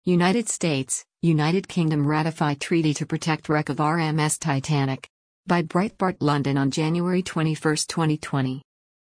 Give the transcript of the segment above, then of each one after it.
United States, United Kingdom ratify treaty to protect wreck of RMS Titanic. By Breitbart London on January 21, 2020.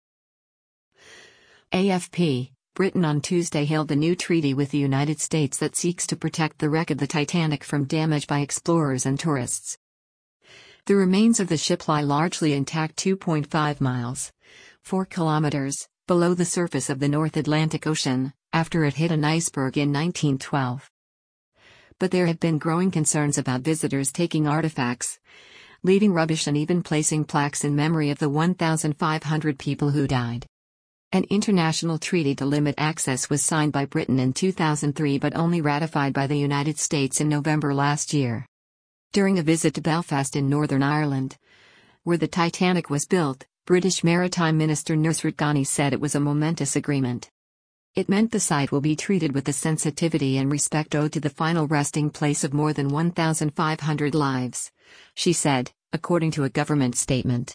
AFP, Britain on Tuesday hailed a new treaty with the United States that seeks to protect the wreck of the Titanic from damage by explorers and tourists. The remains of the ship lie largely intact 2.5 miles, 4 kilometers, below the surface of the North Atlantic Ocean, after it hit an iceberg in 1912. But there have been growing concerns about visitors taking artifacts, leaving rubbish and even placing plaques in memory of the 1,500 people who died. An international treaty to limit access was signed by Britain in 2003 but only ratified by the United States in November last year. During a visit to Belfast in Northern Ireland, where the Titanic was built, British Maritime Minister Nusrat Ghani said it was a momentous agreement. It meant the site will be treated with the sensitivity and respect owed to the final resting place of more than 1,500 lives, she said, according to a government statement.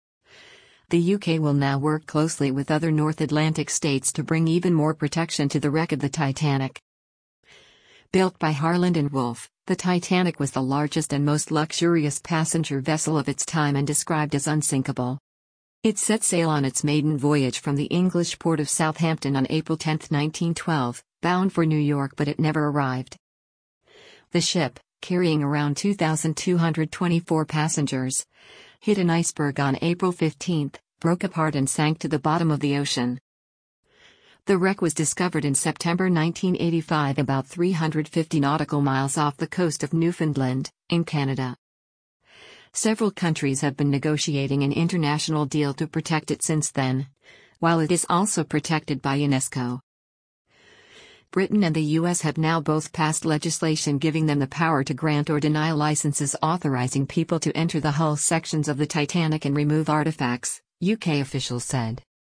The UK will now work closely with other North Atlantic states to bring even more protection to the wreck of the Titanic. Built by Harland and Wolff, the Titanic was the largest and most luxurious passenger vessel of its time and described as unsinkable. It set sail on its maiden voyage from the English port of Southampton on April 10, 1912, bound for New York, but it never arrived. The ship, carrying around 2,224 passengers, hit an iceberg on April 15, broke apart and sank to the bottom of the ocean. The wreck was discovered in September 1985 about 350 nautical miles off the coast of Newfoundland, in Canada. Several countries have been negotiating an international deal to protect it since then, while it is also protected by UNESCO. Britain and the US have now both passed legislation giving them the power to grant or deny licenses authorizing people to enter the hull sections of the Titanic and remove artifacts, UK officials said.